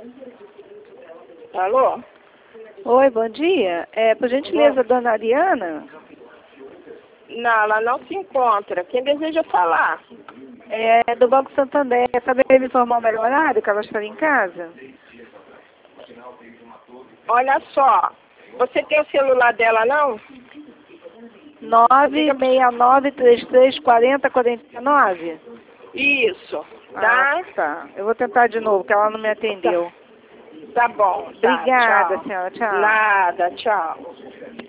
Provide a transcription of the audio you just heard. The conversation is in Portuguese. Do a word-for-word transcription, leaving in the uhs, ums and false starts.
Alô? Oi, bom dia. É, por gentileza, dona Ariana? Não, ela não se encontra. Quem deseja falar? É do Banco Santander. Saber me informar o melhor horário que ela estaria em casa? Olha só, você tem o celular dela, não? nove seis nove, três três quatro zero, quatro nove? Isso, Ah, tá? tá. Eu vou tentar de novo, que ela não me atendeu. Tá bom, tá, Obrigada, tchau. senhora. Tchau. Nada, tchau.